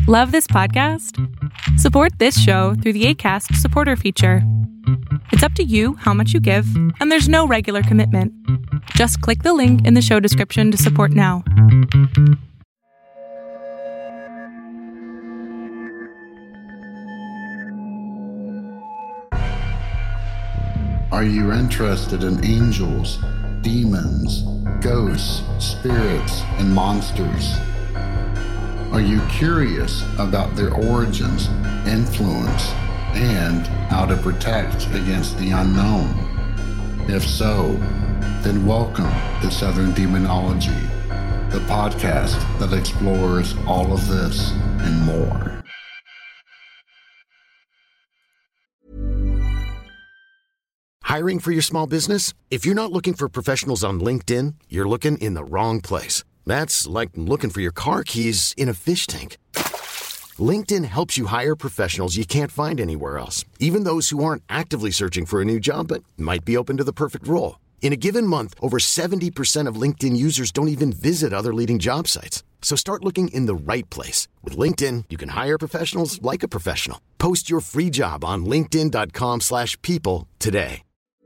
Love this podcast? Support this show through the Acast supporter feature. It's up to you how much you give, and there's no regular commitment. Just click the link in the show description to support now. Are you interested in angels, demons, ghosts, spirits, and monsters? Are you curious about their origins, influence, and how to protect against the unknown? If so, then welcome to Southern Demonology, the podcast that explores all of this and more. Hiring for your small business? If you're not looking for professionals on LinkedIn, you're looking in the wrong place. That's like looking for your car keys in a fish tank. LinkedIn helps you hire professionals you can't find anywhere else, even those who aren't actively searching for a new job but might be open to the perfect role. In a given month, over 70% of LinkedIn users don't even visit other leading job sites. So start looking in the right place. With LinkedIn, you can hire professionals like a professional. Post your free job on linkedin.com/people today.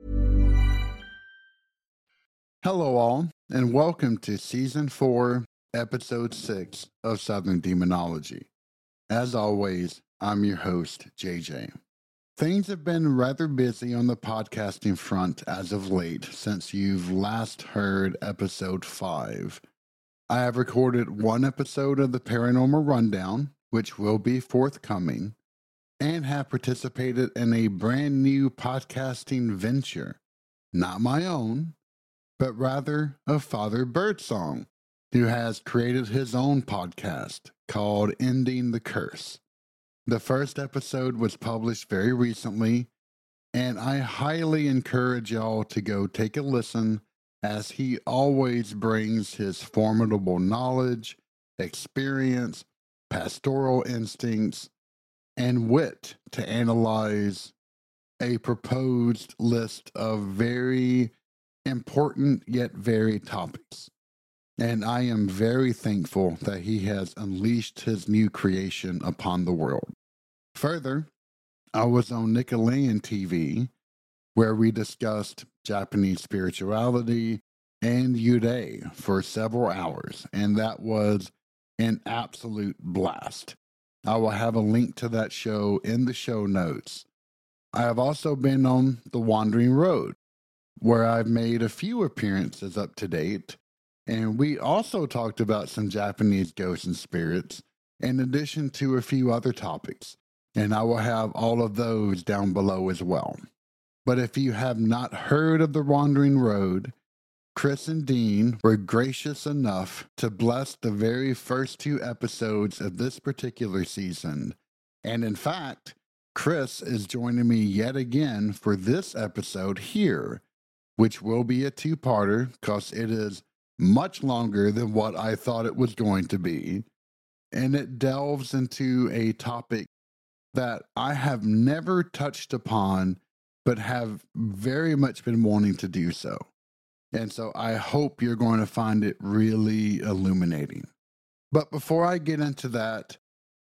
Hello all, and welcome to Season 4, Episode 6 of Southern Demonology. As always, I'm your host, JJ. Things have been rather busy on the podcasting front as of late since you've last heard Episode 5. I have recorded one episode of the Paranormal Rundown, which will be forthcoming, and have participated in a brand new podcasting venture, not my own, but rather of Father Birdsong, who has created his own podcast called Ending the Curse. The first episode was published very recently, and I highly encourage y'all to go take a listen, as he always brings his formidable knowledge, experience, pastoral instincts, and wit to analyze a proposed list of very important yet varied topics. And I am very thankful that he has unleashed his new creation upon the world. Further, I was on Nickelodeon TV, where we discussed Japanese spirituality and Yurei for several hours, and that was an absolute blast. I will have a link to that show in the show notes. I have also been on The Wandering Road, where I've made a few appearances up to date, and we also talked about some Japanese ghosts and spirits, in addition to a few other topics, and I will have all of those down below as well. But if you have not heard of The Wandering Road, Chris and Dean were gracious enough to bless the very first 2 episodes of this particular season, and in fact, Chris is joining me yet again for this episode here, which will be a 2-parter because it is much longer than what I thought it was going to be. And it delves into a topic that I have never touched upon, but have very much been wanting to do so. And so I hope you're going to find it really illuminating. But before I get into that,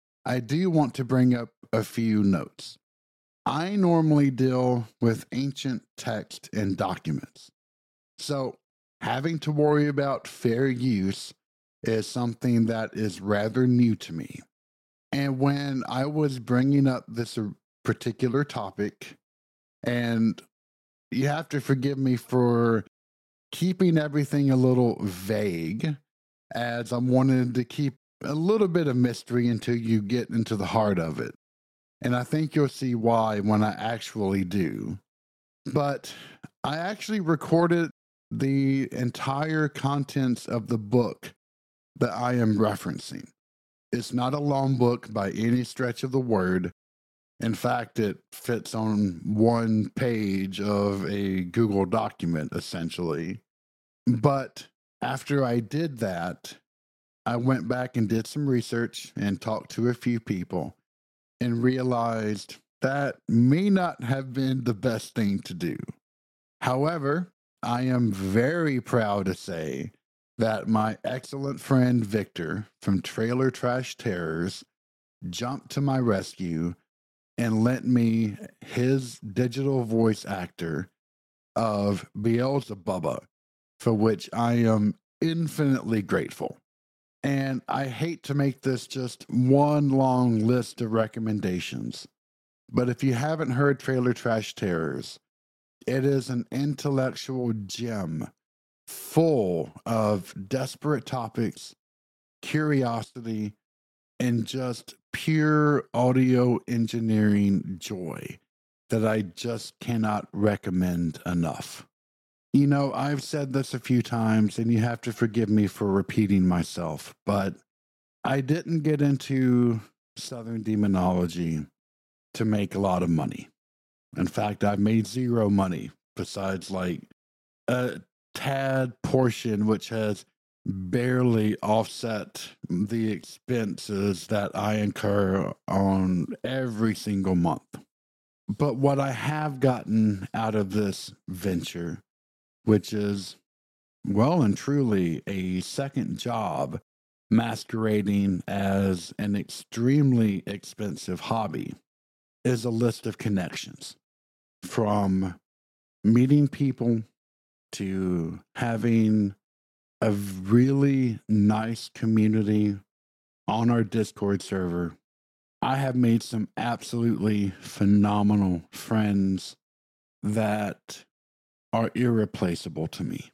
I do want to bring up a few notes. I normally deal with ancient text and documents, so having to worry about fair use is something that is rather new to me. And when I was bringing up this particular topic, and you have to forgive me for keeping everything a little vague, as I'm wanting to keep a little bit of mystery until you get into the heart of it. And I think you'll see why when I actually do. But I actually recorded the entire contents of the book that I am referencing. It's not a long book by any stretch of the word. In fact, it fits on one page of a Google document, essentially. But after I did that, I went back and did some research and talked to a few people, and realized that may not have been the best thing to do. However, I am very proud to say that my excellent friend Victor from Trailer Trash Terrors jumped to my rescue and lent me his digital voice actor of Beelzebubba, for which I am infinitely grateful. And I hate to make this just one long list of recommendations, but if you haven't heard Trailer Trash Terrors, it is an intellectual gem full of desperate topics, curiosity, and just pure audio engineering joy that I just cannot recommend enough. You know, I've said this a few times, and you have to forgive me for repeating myself, but I didn't get into Southern Demonology to make a lot of money. In fact, I've made zero money besides like a tad portion, which has barely offset the expenses that I incur on every single month. But what I have gotten out of this venture, which is well and truly a second job masquerading as an extremely expensive hobby, is a list of connections, from meeting people to having a really nice community on our Discord server. I have made some absolutely phenomenal friends that are irreplaceable to me.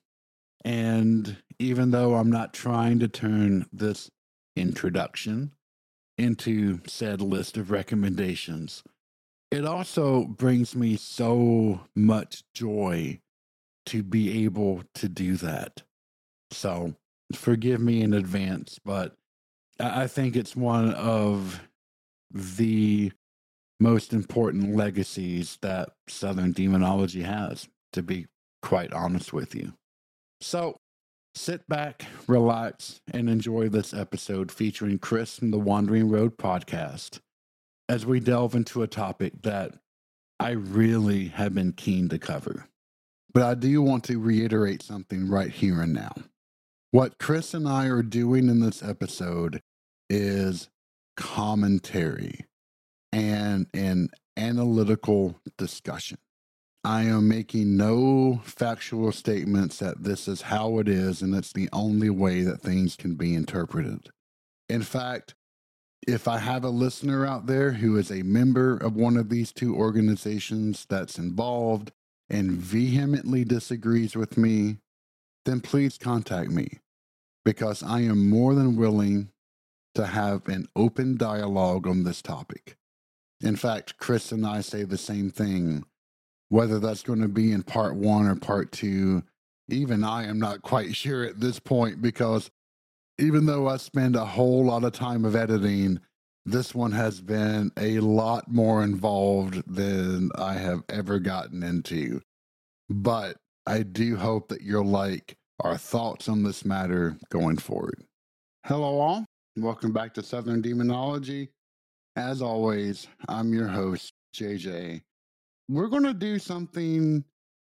And even though I'm not trying to turn this introduction into said list of recommendations, it also brings me so much joy to be able to do that. So forgive me in advance, but I think it's one of the most important legacies that Southern Demonology has, to be quite honest with you. So sit back, relax, and enjoy this episode featuring Chris from the Wandering Road podcast as we delve into a topic that I really have been keen to cover. But I do want to reiterate something right here and now. What Chris and I are doing in this episode is commentary and an analytical discussion. I am making no factual statements that this is how it is and it's the only way that things can be interpreted. In fact, if I have a listener out there who is a member of one of these two organizations that's involved and vehemently disagrees with me, then please contact me, because I am more than willing to have an open dialogue on this topic. In fact, Chris and I say the same thing, whether that's going to be in part 1 or part 2. Even I am not quite sure at this point, because even though I spend a whole lot of time of editing, this one has been a lot more involved than I have ever gotten into. But I do hope that you'll like our thoughts on this matter going forward. Hello all, welcome back to Southern Demonology. As always, I'm your host, JJ. We're going to do something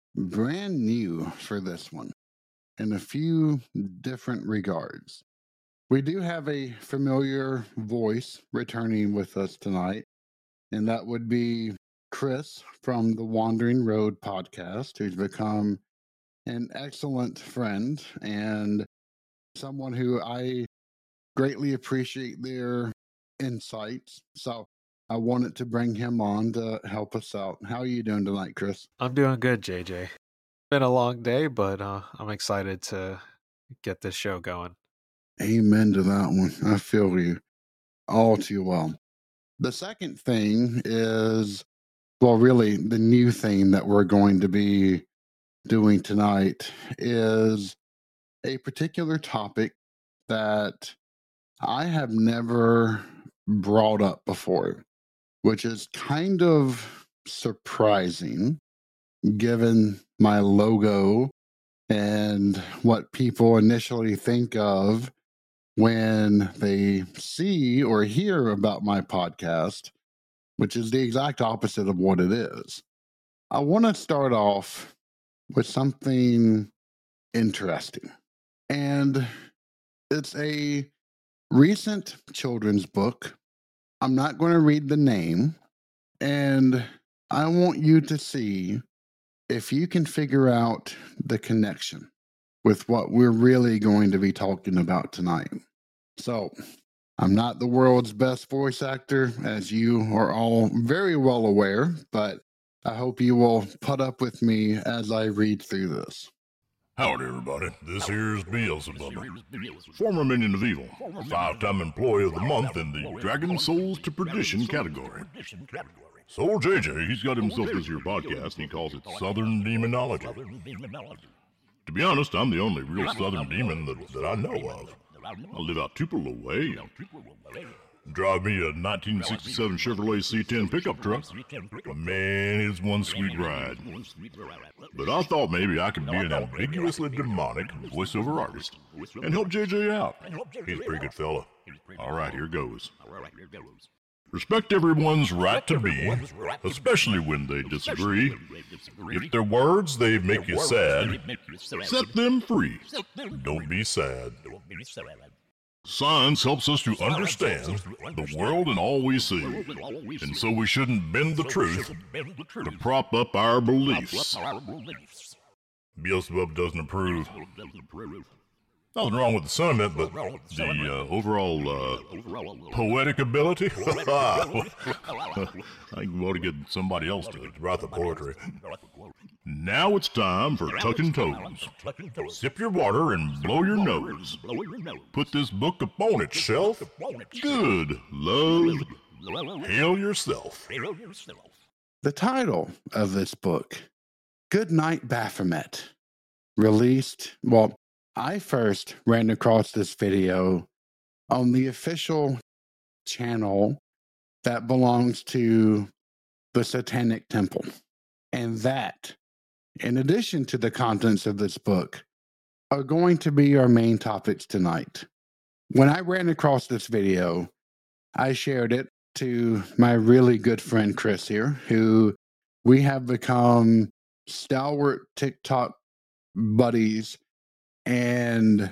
brand new for this one in a few different regards. We do have a familiar voice returning with us tonight, and that would be Chris from the Wandering Road podcast, who's become an excellent friend and someone who I greatly appreciate their insights. So I wanted to bring him on to help us out. How are you doing tonight, Chris? I'm doing good, JJ. Been a long day, but I'm excited to get this show going. Amen to that one. I feel you all too well. The second thing is, well, really the new thing that we're going to be doing tonight is a particular topic that I have never brought up before, which is kind of surprising given my logo and what people initially think of when they see or hear about my podcast, which is the exact opposite of what it is. I want to start off with something interesting. And it's a recent children's book I'm not going to read the name, and I want you to see if you can figure out the connection with what we're really going to be talking about tonight. So, I'm not the world's best voice actor, as you are all very well aware, but I hope you will put up with me as I read through this. Howdy, everybody. This here's Beelzebub, former minion of evil, 5-time employee of the month in the Dragon Souls to Perdition category. So JJ, he's got himself this here podcast, and he calls it Southern Demonology. To be honest, I'm the only real Southern demon that I know of. I live out Tupelo way. Drive me a 1967 Chevrolet C10 pickup truck. Man, it's one sweet ride. But I thought maybe I could be an ambiguously demonic voiceover artist and help JJ out. He's a pretty good fella. All right, here goes. Respect everyone's right to be, especially when they disagree. If their words they make you sad, set them free. Don't be sad. Science helps us to understand the world and all we see, and so we shouldn't bend the truth to prop up our beliefs. Beelzebub doesn't approve. Nothing wrong with the sentiment, but the overall poetic ability? I think we ought to get somebody else to write the poetry. Now it's time for Tucking Toes. Sip your water and blow your nose. Put this book upon its shelf. Good love. Hail yourself. The title of this book, Good Night Baphomet, released, I first ran across this video on the official channel that belongs to the Satanic Temple. And that, in addition to the contents of this book, are going to be our main topics tonight. When I ran across this video, I shared it to my really good friend Chris here, who we have become stalwart TikTok buddies. And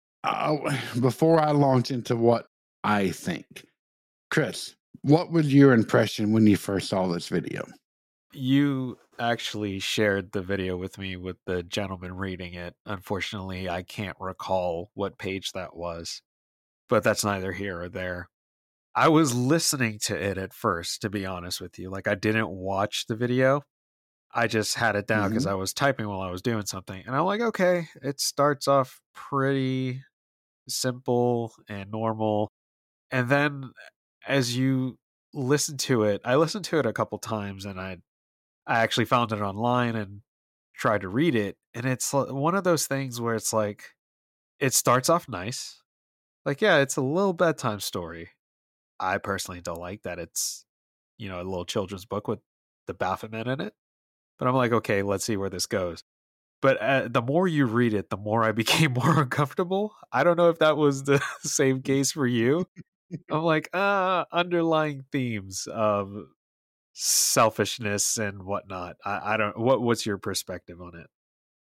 before I launch into what I think, Chris, what was your impression when you first saw this video? You actually shared the video with me with the gentleman reading it. Unfortunately, I can't recall what page that was, but that's neither here or there. I was listening to it at first, to be honest with you. Like, I didn't watch the video. I just had it down because I was typing while I was doing something. And I'm like, okay, it starts off pretty simple and normal. And then as you listen to it, I listened to it a couple times, and I actually found it online and tried to read it. And it's one of those things where it's like, it starts off nice. Like, yeah, it's a little bedtime story. I personally don't like that it's, a little children's book with the Baphomet in it. But I'm like, okay, let's see where this goes. But the more you read it, the more I became more uncomfortable. I don't know if that was the same case for you. I'm like, underlying themes of selfishness and whatnot. I don't. What's your perspective on it?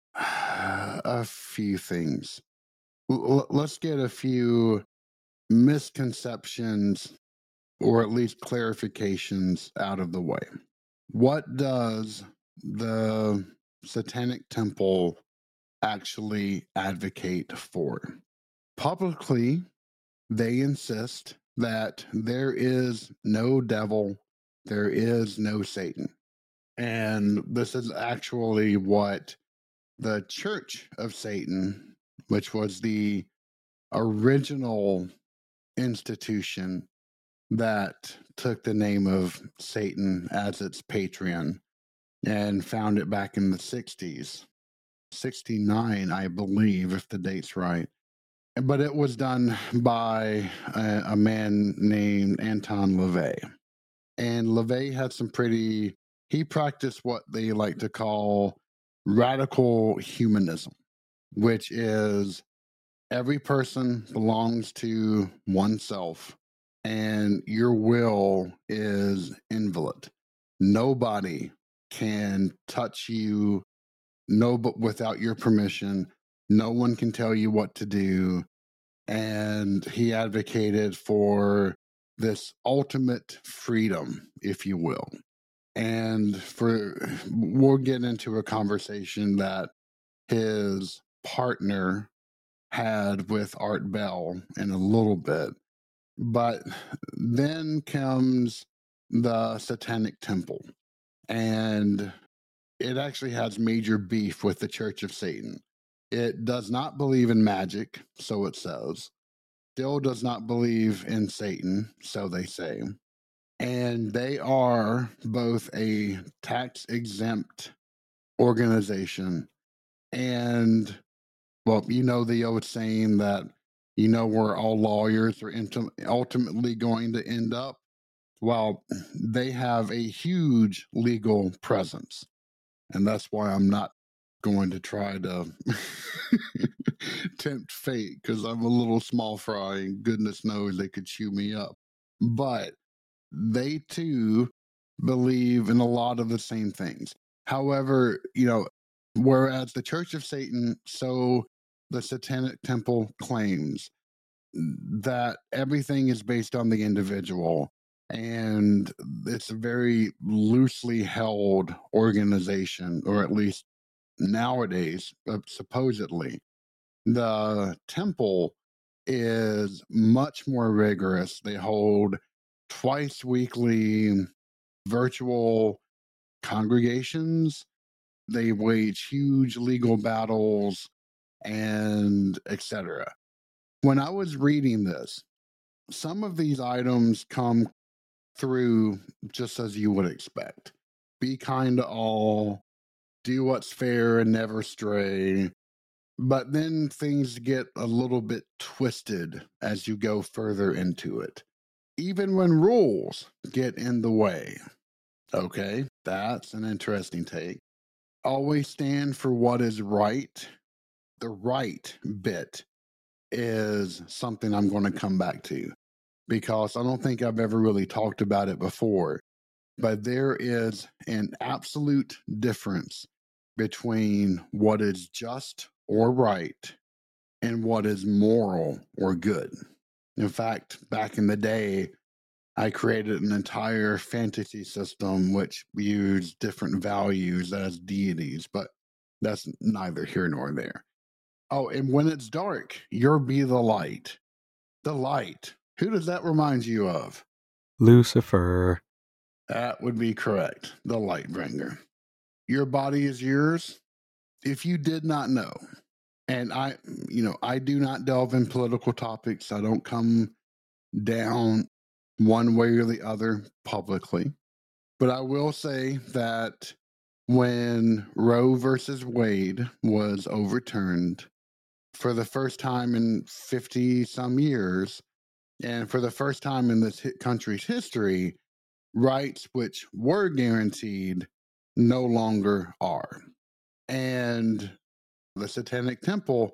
A few things. Let's get a few misconceptions, or at least clarifications, out of the way. What does the Satanic Temple actually advocate for? Publicly, they insist that there is no devil, there is no Satan. And this is actually what the Church of Satan, which was the original institution that took the name of Satan as its patron and found it back in the 60s. 69, I believe, if the date's right. But it was done by a man named Anton LaVey. And LaVey had he practiced what they like to call radical humanism, which is every person belongs to oneself, and your will is inviolate. Nobody can touch you, but without your permission. No one can tell you what to do. And he advocated for this ultimate freedom, if you will. And we'll get into a conversation that his partner had with Art Bell in a little bit. But then comes the Satanic Temple, and it actually has major beef with the Church of Satan. It does not believe in magic, so it says. Still does not believe in Satan, so they say. And they are both a tax-exempt organization and, well, you know the old saying that, you know where all lawyers are ultimately going to end up? Well, they have a huge legal presence. And that's why I'm not going to try to tempt fate, because I'm a little small fry and goodness knows they could chew me up. But they too believe in a lot of the same things. However, whereas the Church of Satan, so the Satanic Temple claims that everything is based on the individual, and it's a very loosely held organization, or at least nowadays, supposedly. The temple is much more rigorous. They hold twice weekly virtual congregations. They wage huge legal battles, and etc. When I was reading this, some of these items come through just as you would expect. Be kind to all, do what's fair and never stray. But then things get a little bit twisted as you go further into it. Even when rules get in the way. Okay, that's an interesting take. Always stand for what is right. The right bit is something I'm going to come back to, because I don't think I've ever really talked about it before. But there is an absolute difference between what is just or right and what is moral or good. In fact, back in the day, I created an entire fantasy system which used different values as deities, but that's neither here nor there. Oh, and when it's dark, you'll be the light. The light. Who does that remind you of? Lucifer. That would be correct. The light bringer. Your body is yours. If you did not know, and I do not delve in political topics. I don't come down one way or the other publicly. But I will say that when Roe versus Wade was overturned for the first time in 50 some years, and for the first time in this country's history, rights which were guaranteed no longer are. And the Satanic Temple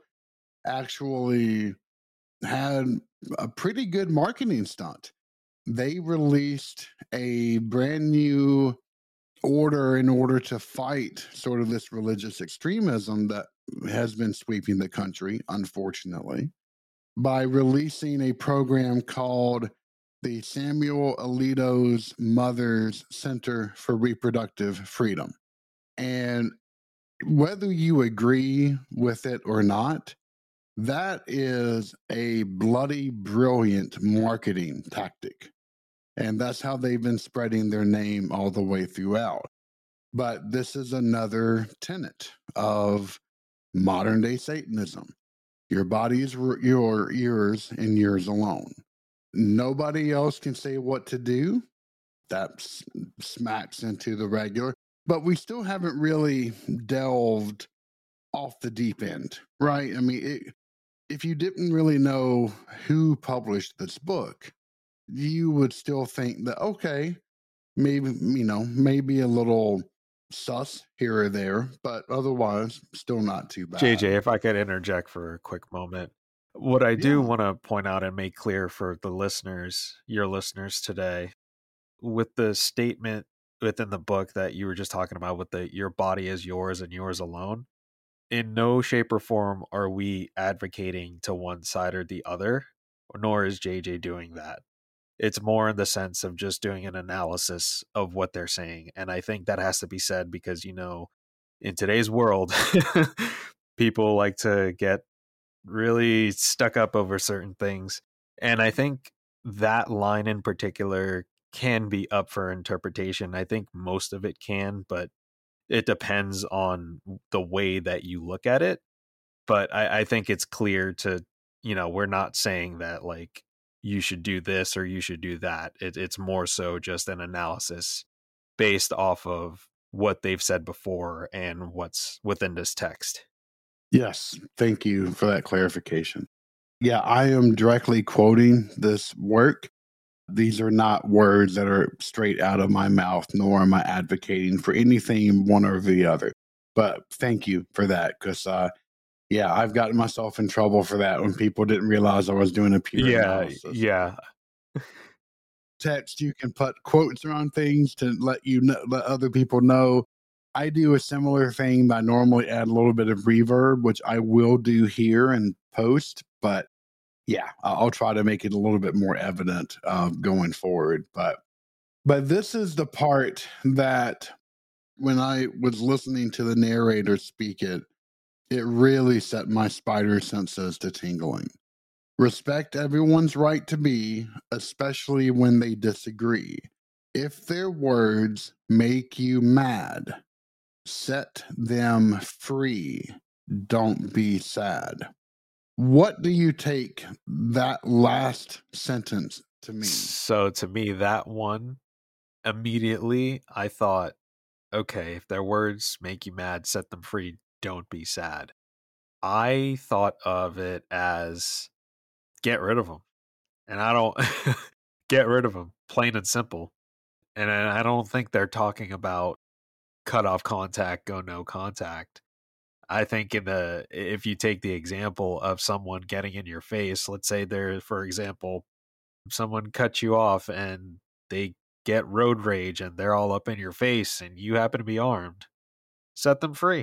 actually had a pretty good marketing stunt. They released a brand new order in order to fight sort of this religious extremism that has been sweeping the country, unfortunately, by releasing a program called the Samuel Alito's Mother's Center for Reproductive Freedom. And whether you agree with it or not, that is a bloody brilliant marketing tactic. And that's how they've been spreading their name all the way throughout. But this is another tenet of modern day Satanism. Your body is yours and yours alone. Nobody else can say what to do. That smacks into the regular. But we still haven't really delved off the deep end, right? I mean, if you didn't really know who published this book, you would still think that, okay, maybe a little sus here or there, but otherwise still not too bad. JJ, if I could interject for a quick moment. What I do want to point out and make clear for the listeners, your listeners today, with the statement within the book that you were just talking about with your body is yours and yours alone, in no shape or form are we advocating to one side or the other, nor is JJ doing that. It's more in the sense of just doing an analysis of what they're saying. And I think that has to be said because, in today's world, people like to get really stuck up over certain things. And I think that line in particular can be up for interpretation. I think most of it can, but it depends on the way that you look at it. But I think it's clear to, we're not saying that like you should do this or you should do that. It's more so just an analysis based off of what they've said before and what's within this text. Yes, thank you for that clarification. Yeah, I am directly quoting this work. These are not words that are straight out of my mouth, nor am I advocating for anything one or the other. But thank you for that, because I've gotten myself in trouble for that when people didn't realize I was doing a peer analysis. Yeah. Text, you can put quotes around things to let other people know. I do a similar thing. I normally add a little bit of reverb, which I will do here and post, but yeah, I'll try to make it a little bit more evident going forward. But this is the part that when I was listening to the narrator speak it really set my spider senses to tingling. Respect everyone's right to be, especially when they disagree. If their words make you mad, set them free. Don't be sad. What do you take that last sentence to mean? So to me, that one, immediately I thought, okay, if their words make you mad, set them free. Don't be sad. I thought of it as get rid of them. And I don't get rid of them, plain and simple. And I don't think they're talking about cut off contact, go no contact. I think if you take the example of someone getting in your face, let's say for example, someone cuts you off and they get road rage and they're all up in your face and you happen to be armed, set them free.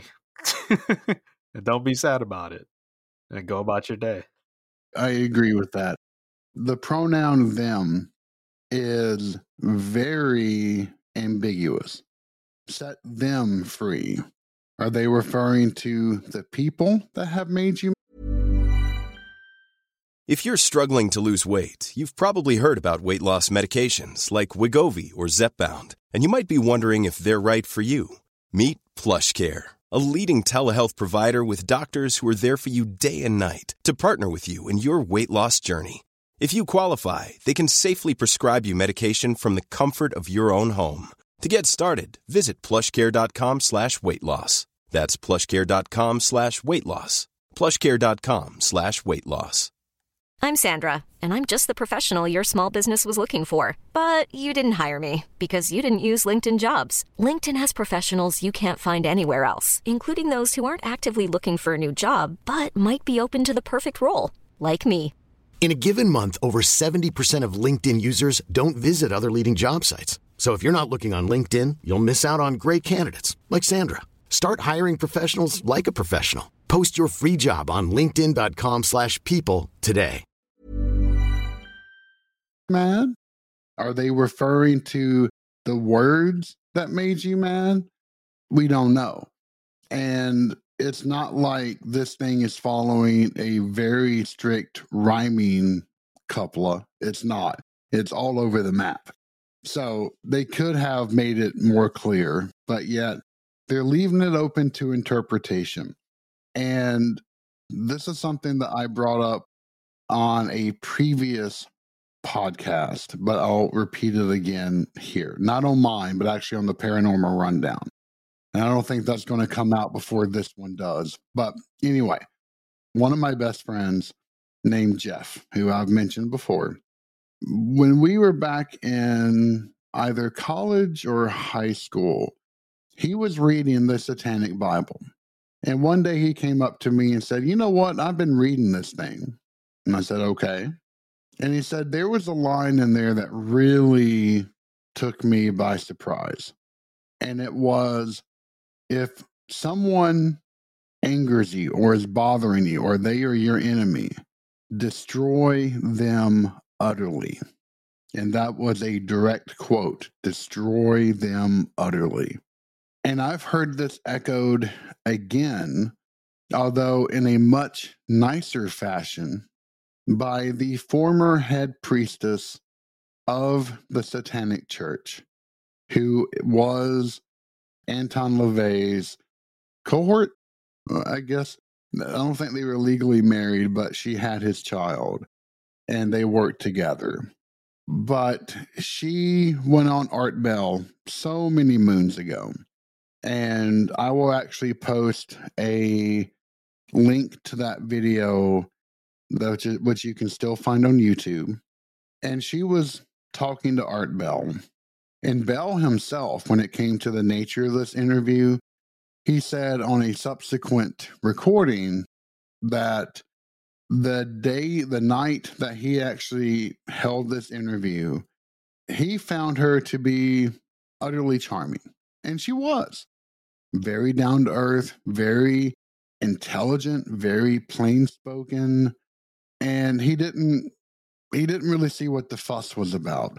And don't be sad about it and go about your day. I agree with that. The pronoun them is very ambiguous. Set them free. Are they referring to the people that have made you? If you're struggling to lose weight, you've probably heard about weight loss medications like Wegovy or Zepbound, and you might be wondering if they're right for you. Meet PlushCare, a leading telehealth provider with doctors who are there for you day and night to partner with you in your weight loss journey. If you qualify, they can safely prescribe you medication from the comfort of your own home. To get started, visit plushcare.com/weightloss. That's plushcare.com/weightloss. plushcare.com/weightloss. I'm Sandra, and I'm just the professional your small business was looking for. But you didn't hire me because you didn't use LinkedIn Jobs. LinkedIn has professionals you can't find anywhere else, including those who aren't actively looking for a new job, but might be open to the perfect role, like me. In a given month, over 70% of LinkedIn users don't visit other leading job sites. So if you're not looking on LinkedIn, you'll miss out on great candidates like Sandra. Start hiring professionals like a professional. Post your free job on linkedin.com/people today. Mad? Are they referring to the words that made you mad? We don't know. And it's not like this thing is following a very strict rhyming couplet. It's not. It's all over the map. So they could have made it more clear, but yet they're leaving it open to interpretation. And this is something that I brought up on a previous podcast, but I'll repeat it again here. Not on mine, but actually on the Paranormal Rundown. And I don't think that's going to come out before this one does. But anyway, one of my best friends named Jeff, who I've mentioned before, when we were back in either college or high school, he was reading the Satanic Bible. And one day he came up to me and said, "You know what? I've been reading this thing." And I said, "Okay." And he said, there was a line in there that really took me by surprise. And it was, if someone angers you or is bothering you or they are your enemy, destroy them utterly. And that was a direct quote, destroy them utterly. And I've heard this echoed again, although in a much nicer fashion, by the former head priestess of the Satanic Church, who was Anton LaVey's cohort, I guess. I don't think they were legally married, but she had his child and they worked together. But she went on Art Bell so many moons ago. And I will actually post a link to that video, which you can still find on YouTube. And she was talking to Art Bell. And Bell himself, when it came to the nature of this interview, he said on a subsequent recording that the night that he actually held this interview, he found her to be utterly charming. And she was very down to earth, very intelligent, very plain spoken. And he didn't really see what the fuss was about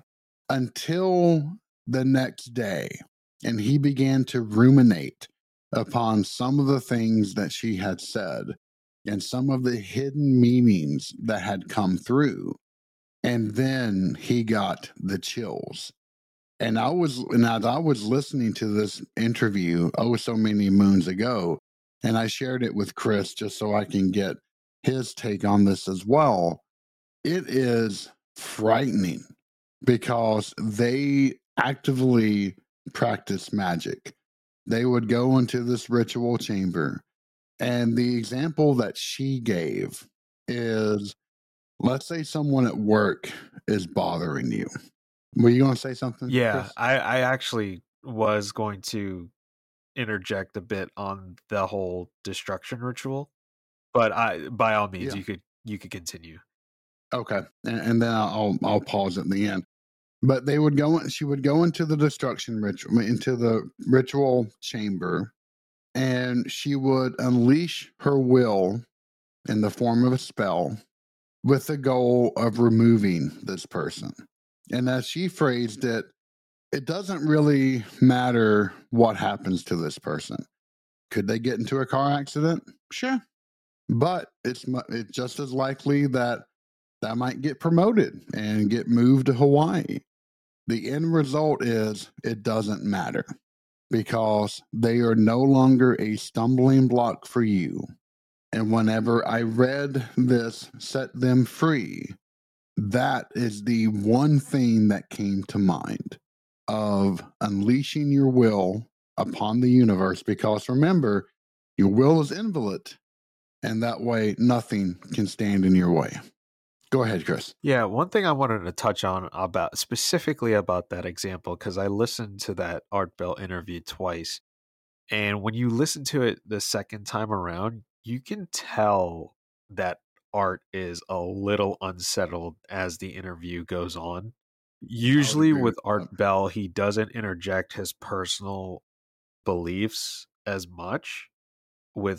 until the next day. And he began to ruminate upon some of the things that she had said and some of the hidden meanings that had come through. And then he got the chills. And as I was listening to this interview, so many moons ago, and I shared it with Chris just so I can get his take on this as well. It is frightening because they actively practice magic. They would go into this ritual chamber. And the example that she gave is, let's say someone at work is bothering you. Were you going to say something? Yeah, Chris? I actually was going to interject a bit on the whole destruction ritual, but by all means, Yeah. you could continue. Okay, and then I'll pause at the end. But they would go. She would go into the destruction ritual, into the ritual chamber, and she would unleash her will in the form of a spell with the goal of removing this person. And as she phrased it, it doesn't really matter what happens to this person. Could they get into a car accident? Sure. But it's just as likely that might get promoted and get moved to Hawaii. The end result is it doesn't matter because they are no longer a stumbling block for you. And whenever I read this, set them free, that is the one thing that came to mind of unleashing your will upon the universe. Because remember, your will is inviolate, and that way nothing can stand in your way. Go ahead, Chris. Yeah, one thing I wanted to touch on specifically about that example, because I listened to that Art Bell interview twice. And when you listen to it the second time around, you can tell that Art is a little unsettled as the interview goes on. Usually with Art Bell, he doesn't interject his personal beliefs as much with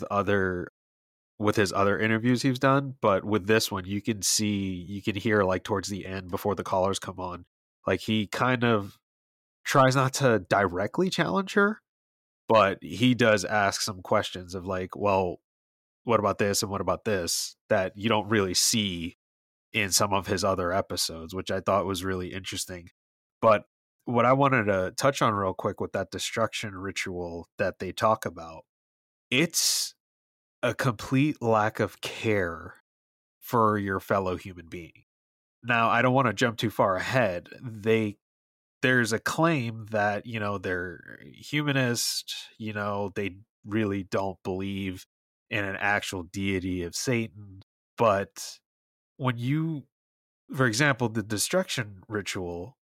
his other interviews he's done, but with this one you can hear like towards the end before the callers come on, like he kind of tries not to directly challenge her, but he does ask some questions of like, well, what about this and what about this, that you don't really see in some of his other episodes, which I thought was really interesting. But what I wanted to touch on real quick with that destruction ritual that they talk about, it's a complete lack of care for your fellow human being. Now, I don't want to jump too far ahead. There's a claim that, they're humanist, they really don't believe in an actual deity of Satan. But when for example, the destruction ritual,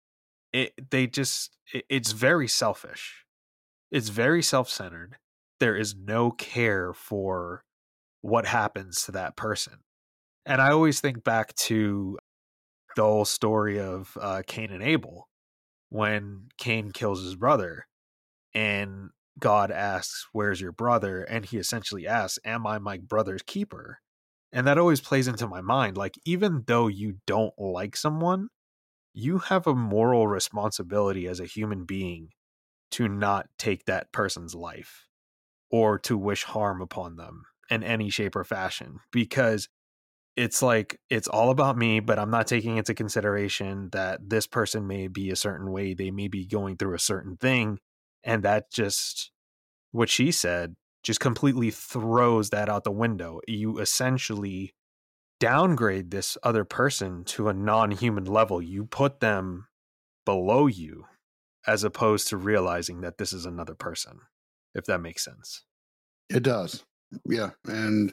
it's very selfish. It's very self-centered. There is no care for what happens to that person. And I always think back to the whole story of Cain and Abel, when Cain kills his brother and God asks, "Where's your brother?" And he essentially asks, "Am I my brother's keeper?" And that always plays into my mind. Like, even though you don't like someone, you have a moral responsibility as a human being to not take that person's life or to wish harm upon them in any shape or fashion, because it's like, it's all about me, but I'm not taking into consideration that this person may be a certain way. They may be going through a certain thing. And that just, what she said, just completely throws that out the window. You essentially downgrade this other person to a non-human level. You put them below you, as opposed to realizing that this is another person, if that makes sense. It does. Yeah. And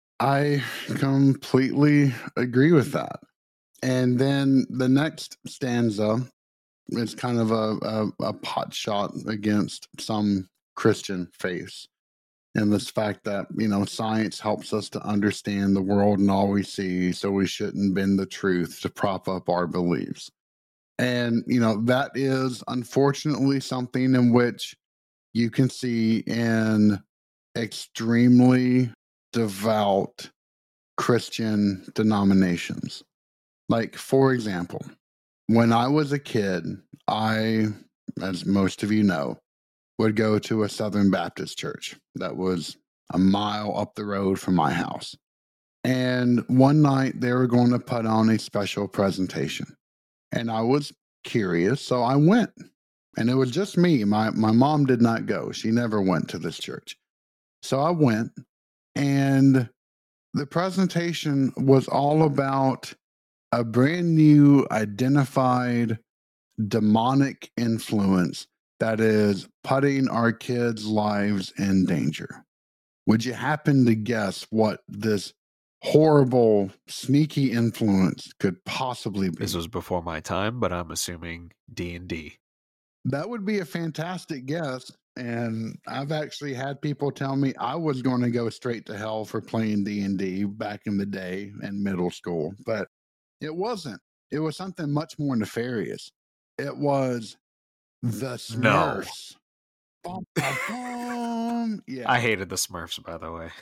I completely agree with that. And then the next stanza is kind of a pot shot against some Christian faiths. And this fact that, science helps us to understand the world and all we see, so we shouldn't bend the truth to prop up our beliefs. And, that is unfortunately something in which you can see in extremely devout Christian denominations. Like, for example, when I was a kid, I, as most of you know, would go to a Southern Baptist church that was a mile up the road from my house. And one night they were going to put on a special presentation. And I was curious, so I went. And it was just me. My mom did not go. She never went to this church. So I went, and the presentation was all about a brand new identified demonic influence that is putting our kids' lives in danger. Would you happen to guess what this horrible, sneaky influence could possibly be? This was before my time, but I'm assuming D&D. That would be a fantastic guess. And I've actually had people tell me I was going to go straight to hell for playing D&D back in the day in middle school, but it wasn't. It was something much more nefarious. It was the Smurfs. No. Bum, bum, bum. Yeah. I hated the Smurfs, by the way.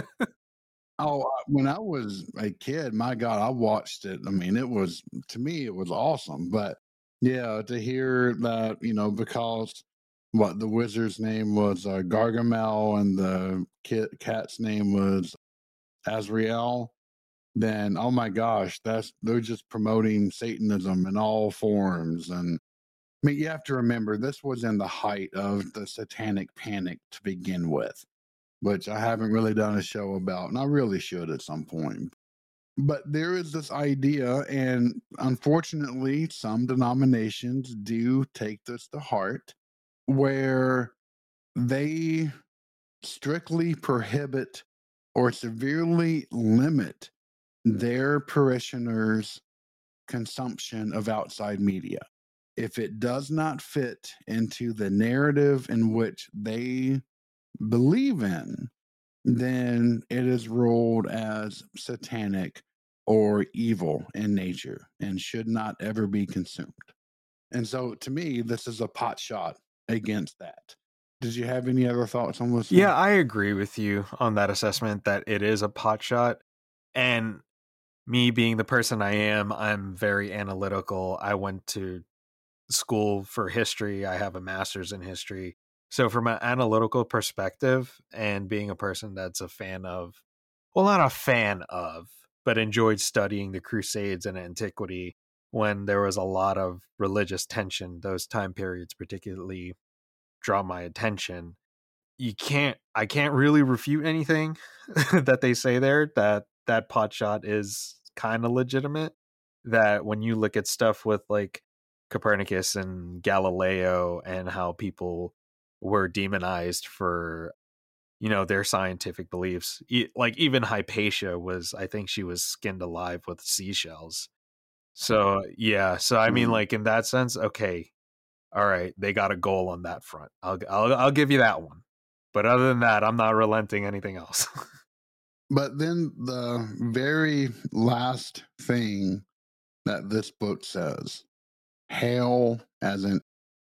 When I was a kid, my God, I watched it. I mean, to me, it was awesome. But yeah, to hear that, because the wizard's name was Gargamel and the cat's name was Azrael, then, oh my gosh, they're just promoting Satanism in all forms. And I mean, you have to remember, this was in the height of the satanic panic to begin with, which I haven't really done a show about, and I really should at some point. But there is this idea, and unfortunately, some denominations do take this to heart, where they strictly prohibit or severely limit their parishioners' consumption of outside media. If it does not fit into the narrative in which they believe in, then it is ruled as satanic or evil in nature and should not ever be consumed. And so to me, this is a pot shot against that. Did you have any other thoughts on this? Yeah, I agree with you on that assessment that it is a pot shot. And me being the person I am, I'm very analytical. I went to school for history. I have a master's in history. So from an analytical perspective, and being a person that's a fan of, well, not a fan of, but enjoyed studying the Crusades and antiquity when there was a lot of religious tension, those time periods particularly draw my attention. I can't really refute anything that they say there, that pot shot is kind of legitimate. That when you look at stuff with like Copernicus and Galileo and how people were demonized for, their scientific beliefs, like even Hypatia I think she was skinned alive with seashells. So yeah, so I mean, like in that sense, okay, all right, they got a goal on that front. I'll give you that one. But other than that, I'm not relenting anything else. But then the very last thing that this book says, hail, as in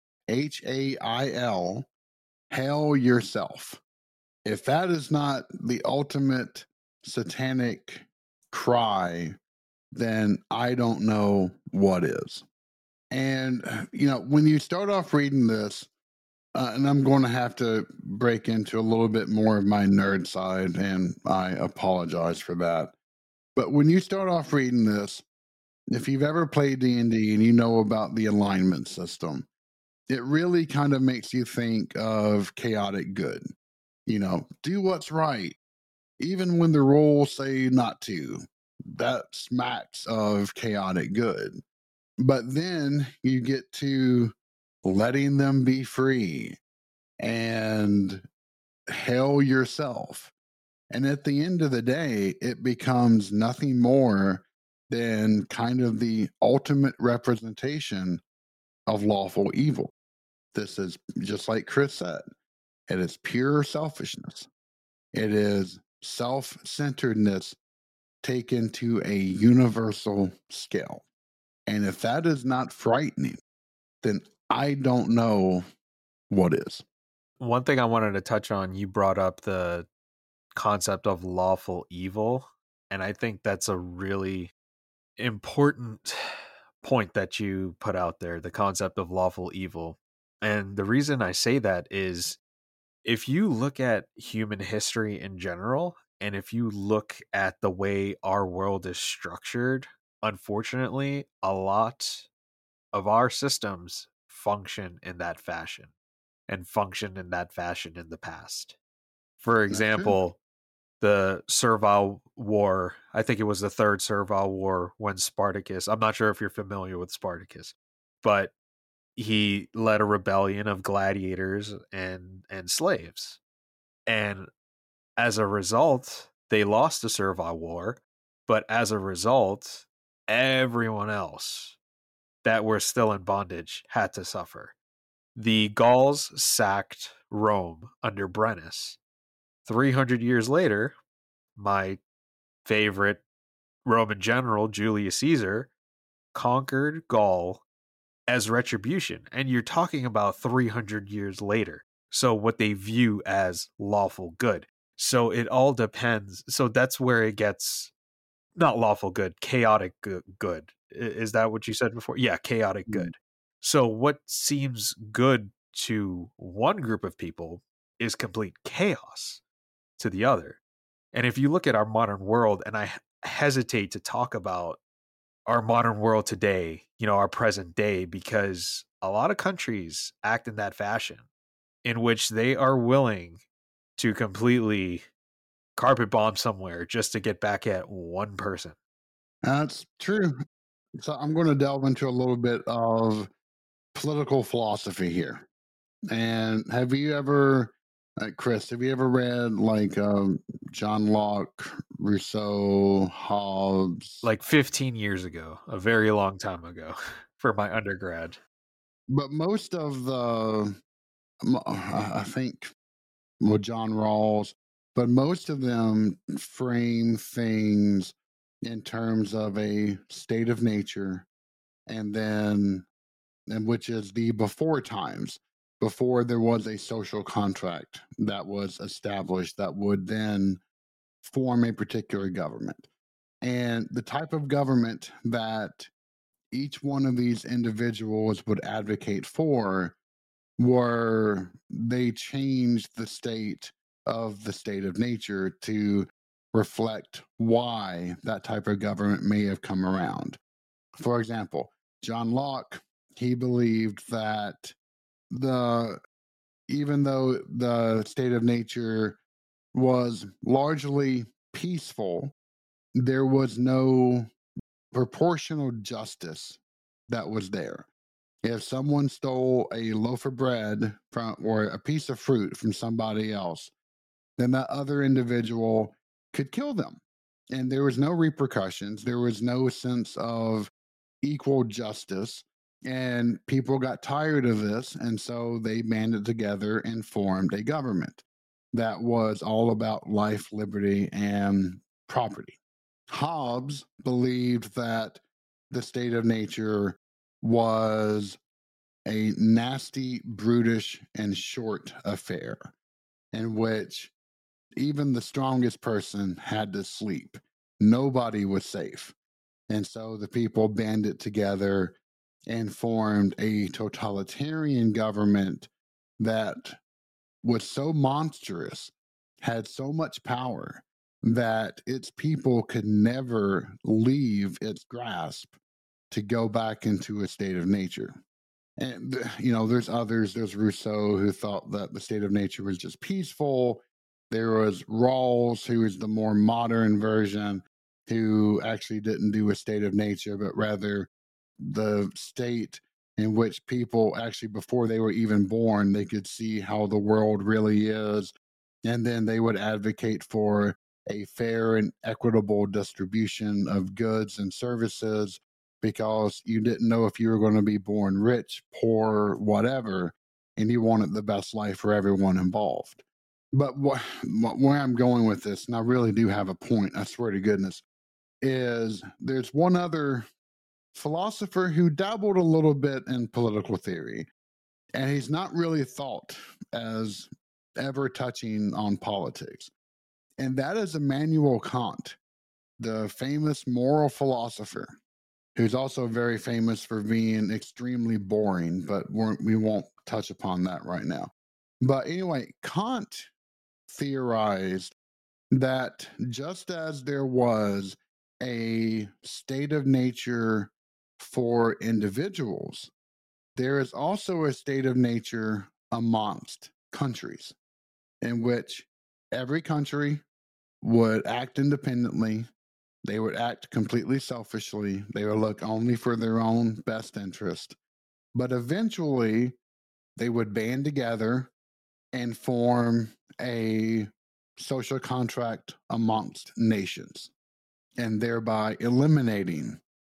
Hail, hail yourself. If that is not the ultimate satanic cry, then I don't know what is. And, when you start off reading this, and I'm going to have to break into a little bit more of my nerd side, and I apologize for that. But when you start off reading this, if you've ever played D&D and you know about the alignment system, it really kind of makes you think of chaotic good. Do what's right, even when the rules say not to. That smacks of chaotic good. But then you get to letting them be free and hell yourself. And at the end of the day, it becomes nothing more than kind of the ultimate representation of lawful evil. This is just like Chris said, it is pure selfishness. It is self-centeredness taken to a universal scale. And if that is not frightening, then I don't know what is. One thing I wanted to touch on, you brought up the concept of lawful evil, and I think that's a really important point that you put out there, the concept of lawful evil. And the reason I say that is, if you look at human history in general, and if you look at the way our world is structured, unfortunately, a lot of our systems function in that fashion and functioned in that fashion in the past. For example, the Servile War, I think it was the third Servile War, when Spartacus, I'm not sure if you're familiar with Spartacus, but he led a rebellion of gladiators and slaves. And as a result, they lost the Servile War, but as a result, everyone else that were still in bondage had to suffer. The Gauls sacked Rome under Brennus. 300 years later, my favorite Roman general, Julius Caesar, conquered Gaul as retribution. And you're talking about 300 years later. So what they view as lawful good. So it all depends. So that's where it gets not lawful good, chaotic good. Is that what you said before? Yeah, chaotic good. So what seems good to one group of people is complete chaos to the other. And if you look at our modern world, and I hesitate to talk about our modern world today, our present day, because a lot of countries act in that fashion, in which they are willing to completely carpet bomb somewhere just to get back at one person. That's true. So I'm going to delve into a little bit of political philosophy here. And have you ever, Chris, have you ever read John Locke, Rousseau, Hobbes? Like 15 years ago, a very long time ago for my undergrad. But most of I think, John Rawls, but most of them frame things in terms of a state of nature, and which is the before times, before there was a social contract that was established that would then form a particular government. And the type of government that each one of these individuals would advocate for were they changed the state of nature to reflect why that type of government may have come around. For example, John Locke, he believed that even though the state of nature was largely peaceful, there was no proportional justice that was there. If someone stole a loaf of bread or a piece of fruit from somebody else, then that other individual could kill them. And there was no repercussions. There was no sense of equal justice. And people got tired of this. And so they banded together and formed a government that was all about life, liberty, and property. Hobbes believed that the state of nature was a nasty, brutish, and short affair in which even the strongest person had to sleep. Nobody was safe. And so the people banded together and formed a totalitarian government that was so monstrous, had so much power, that its people could never leave its grasp to go back into a state of nature. And, there's others. There's Rousseau, who thought that the state of nature was just peaceful. There was Rawls, who was the more modern version, who actually didn't do a state of nature, but rather the state in which people actually, before they were even born, they could see how the world really is. And then they would advocate for a fair and equitable distribution of goods and services, because you didn't know if you were going to be born rich, poor, whatever, and you wanted the best life for everyone involved. But where I'm going with this, and I really do have a point, I swear to goodness, is there's one other philosopher who dabbled a little bit in political theory, and he's not really thought as ever touching on politics. And that is Immanuel Kant, the famous moral philosopher, who's also very famous for being extremely boring, but we won't touch upon that right now. But anyway, Kant theorized that just as there was a state of nature for individuals, there is also a state of nature amongst countries, in which every country would act independently. They would act completely selfishly. They would look only for their own best interest. But eventually, they would band together and form a social contract amongst nations, and thereby eliminating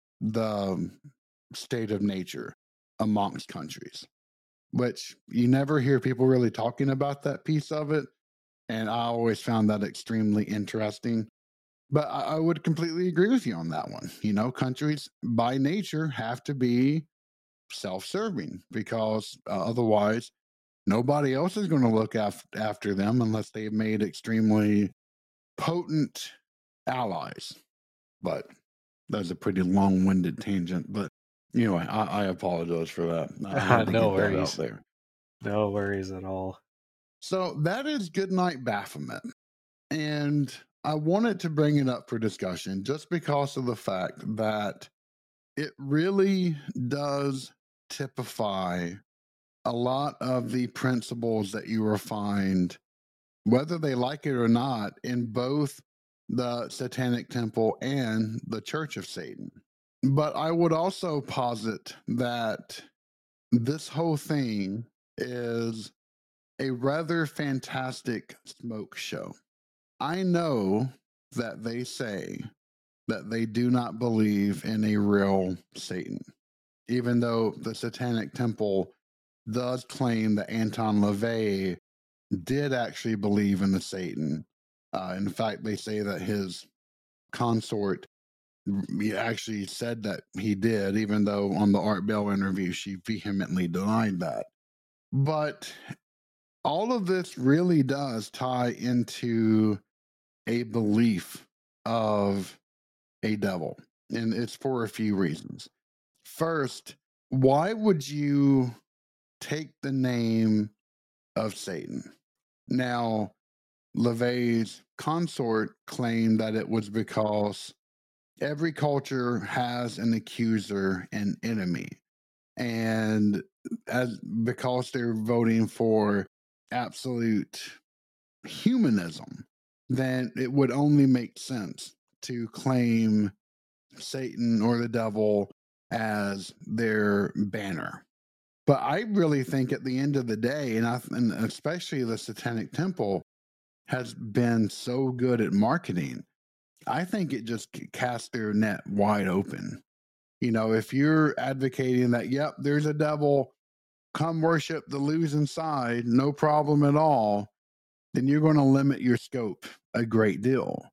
the state of nature amongst countries, which you never hear people really talking about that piece of it. And I always found that extremely interesting. But I would completely agree with you on that one. Countries by nature have to be self-serving, because otherwise nobody else is going to look after them unless they've made extremely potent allies. But that's a pretty long-winded tangent. But anyway, I apologize for that. I had to No get that worries. out there. No worries at all. So that is Goodnight Baphomet. And I wanted to bring it up for discussion just because of the fact that it really does typify a lot of the principles that you will find, whether they like it or not, in both the Satanic Temple and the Church of Satan. But I would also posit that this whole thing is a rather fantastic smoke show. I know that they say that they do not believe in a real Satan, even though the Satanic Temple does claim that Anton LaVey did actually believe in the Satan. In fact, they say that his consort actually said that he did, even though on the Art Bell interview, she vehemently denied that. But all of this really does tie into a belief of a devil, and it's for a few reasons. First, why would you take the name of Satan? Now, LaVey's consort claimed that it was because every culture has an accuser and enemy, and because they're voting for absolute humanism, then it would only make sense to claim Satan or the devil as their banner. But I really think at the end of the day, and especially the Satanic Temple has been so good at marketing, I think it just cast their net wide open. If you're advocating that, yep, there's a devil, come worship the losing side, no problem at all, then you're going to limit your scope a great deal.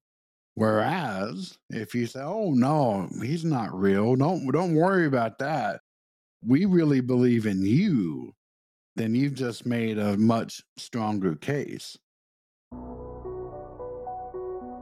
Whereas if you say, oh no, he's not real, don't worry about that, we really believe in you, then you've just made a much stronger case.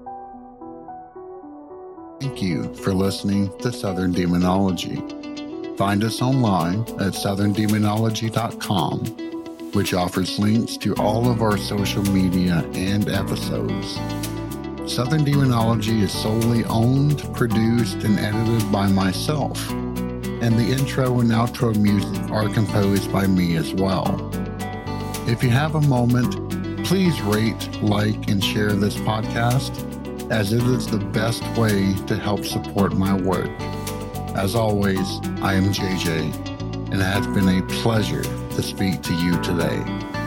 Thank you for listening to Southern Demonology. Find us online at southerndemonology.com, which offers links to all of our social media and episodes. Southern Demonology is solely owned, produced, and edited by myself, and the intro and outro music are composed by me as well. If you have a moment, please rate, like, and share this podcast, as it is the best way to help support my work. As always, I am JJ, and it has been a pleasure to speak to you today.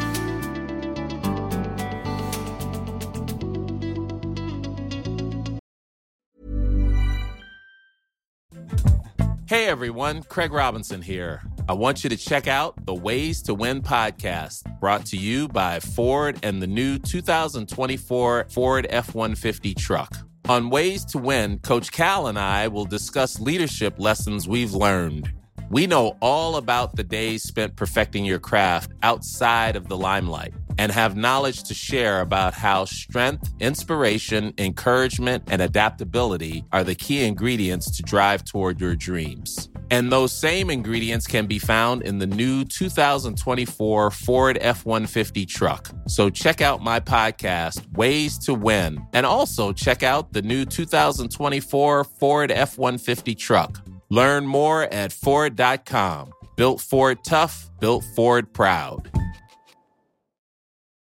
Hey everyone, Craig Robinson here. I want you to check out the Ways to Win podcast, brought to you by Ford and the new 2024 Ford F-150 truck. On Ways to Win, Coach Cal and I will discuss leadership lessons we've learned. We know all about the days spent perfecting your craft outside of the limelight and have knowledge to share about how strength, inspiration, encouragement, and adaptability are the key ingredients to drive toward your dreams. And those same ingredients can be found in the new 2024 Ford F-150 truck. So check out my podcast, Ways to Win, and also check out the new 2024 Ford F-150 truck. Learn more at Ford.com. Built Ford tough, built Ford proud.